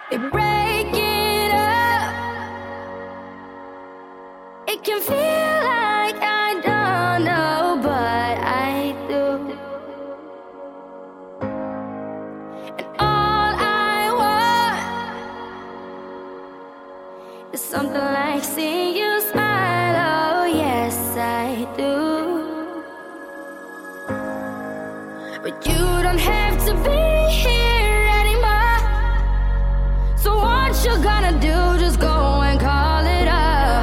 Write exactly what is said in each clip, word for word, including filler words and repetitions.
They break it up. It can feel like I don't know, but I do. And all I want is something like seeing you smile. Oh yes, I do. But you don't have to be here anymore. So what you gonna do? Just go and call it off.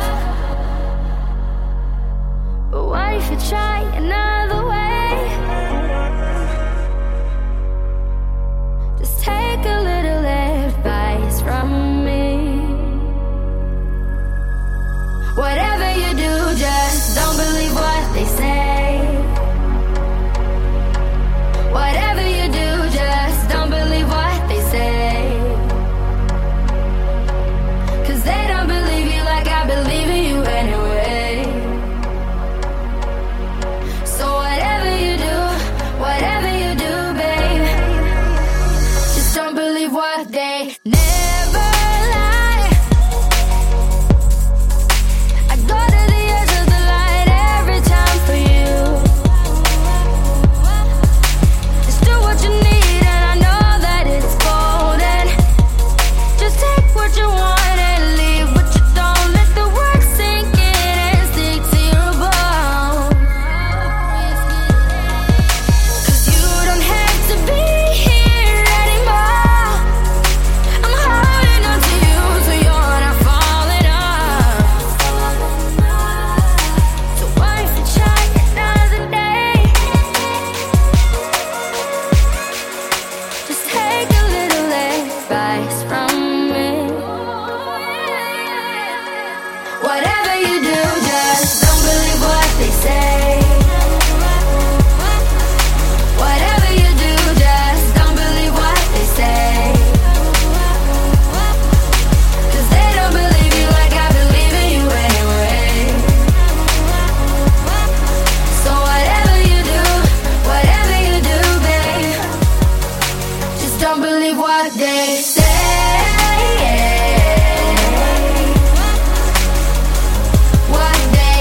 But what if you try another way? Just take a little advice from me. Whatever you do, just don't believe what they say. Whatever you do, just don't believe what they say. Cause they don't believe you like I believe in you anyway. So whatever you do, whatever you do, babe, just don't believe what they never lie. I go to the edge of the light every time for you. Just do what you need and I know that it's golden. Just take what you want and leave what you don't. Let the work sink in and stick to your bones. Cause you don't have to be here anymore. I'm holding on to you so you're not falling off. So what if you try another day? Just take a little advice from me. Whatever you do, just don't believe what they say. Whatever you do, just don't believe what they say. Cause they don't believe you like I believe in you anyway. So whatever you do, whatever you do, babe, just don't believe what they say. What they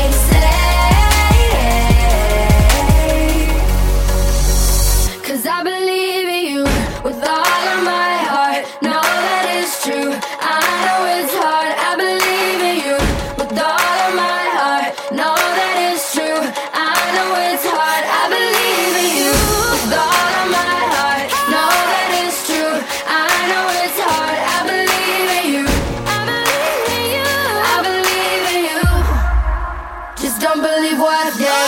say. Cause I believe in you with all of my heart. Know that it's true. I know it's hard. I believe in you with all of my heart. Know that it's true. I know it's hard. I believe in you with all of my heart. Know that it's true. I know it's hard. I believe in you. I believe in you. I believe in you. Just don't believe what they